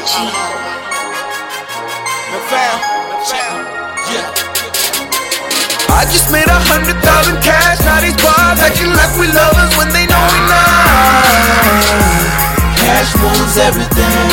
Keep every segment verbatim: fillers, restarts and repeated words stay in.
I just made a hundred thousand cash. Now these bars acting like we lovers when they know we not. Cash moves everything.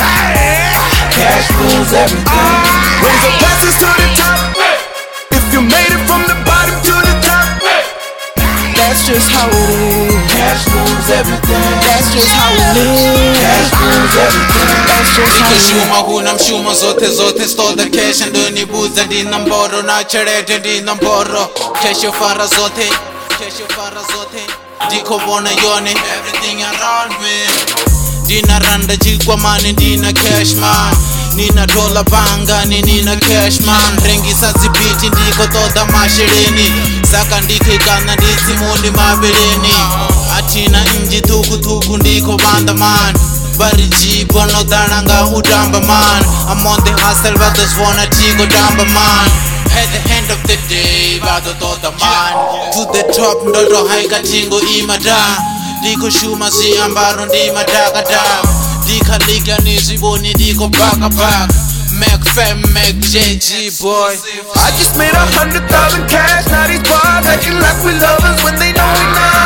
Cash moves everything. Raise your glasses to the top. If you made it from the bottom to the top, that's just how it is. Cash moves everything. That's just how it is. Cash moves everything. That's just how it is. Shuma huna mshuma zote zote stole the cash and doni buza di namboro na cherete di namboro. Cash yo fara zote, cash yo fara zote. Diko bona yone everything around me. Dina randa jikwa mani dina cash man. Nina dola banga ni nina cash man. Rengi sa zibiti ndiko toda mashirini. Saka ndike kana ndisi mundi mabeleni. Atina inji tuku tuku ndiko banda man. Bari jibo no dananga udamba man. I'm on the hustle but just wanna chico damba man. At the end of the day bado toda man. To the top ndoto haika tingo imada. Diko shuma si ambaro ndi madagada. Dika liga ni ziboni diko baka baka. Mac fam, Mac J G boy. I just made a hundred thousand cash. Now these bars acting like we lovers when they know we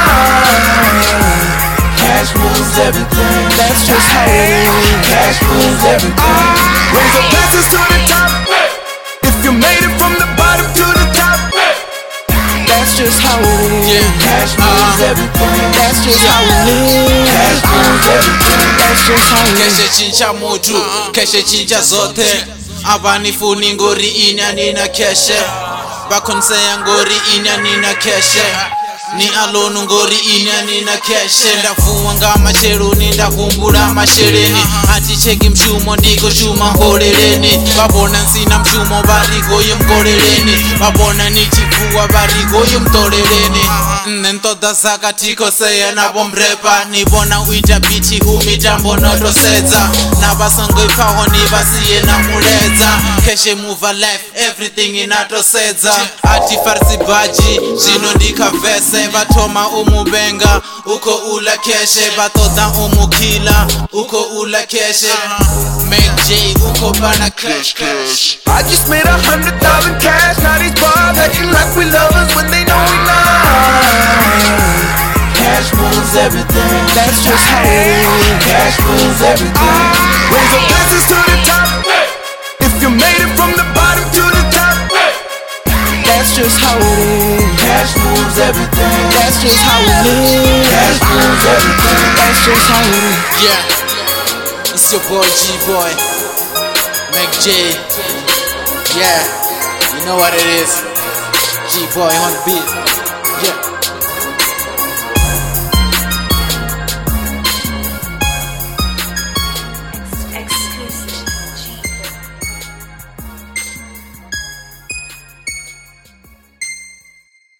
not. Cash moves everything. That's just how it is. Cash moves everything. Raise your glasses to the top. If you made it from the bottom to the top, that's just how it is. Yeah. Cash moves everything. That's just how it is. Cash moves everything. That's just how it is. Keshe chincha mutu, keshe chincha zote. Abani funi ngori inya nina keshe. Bakonseya ngori inya nina keshe. Ni alonu ngori inya nina keshe. Ndafuwa nga masheru ni ndakumbura mashereni. Ati cheki mshumo ndiko shuma horeleni. Babona nsina mshumo bariko yumkoreleni. Babona ni chifuwa bariko yumtoreleni. Nentoda saka tiko seya na bomrepa. Nibona uita bichi humitambo notosedza. Nabasango ipaho nibasiye na muleza. Keshe move life everything inatosedza. Ati farsi baji zino ndika vese. Batoma umubenga uko ula keshe. Batoda umukila uko ula keshe. Mac J uko bana cash cash. I just made a hundred thousand cash. Now these bars acting like we lovers when they know we not. Cash moves everything. That's just how it is. Cash moves everything. Raise your glasses to the top. If you made it from the bottom to the top, that's just how it is. Cash moves everything. That's just how it is. Cash moves everything. That's just how it is. Yeah, it's your boy G boy, Mac J. Yeah, you know what it is. G boy on the beat. Yeah.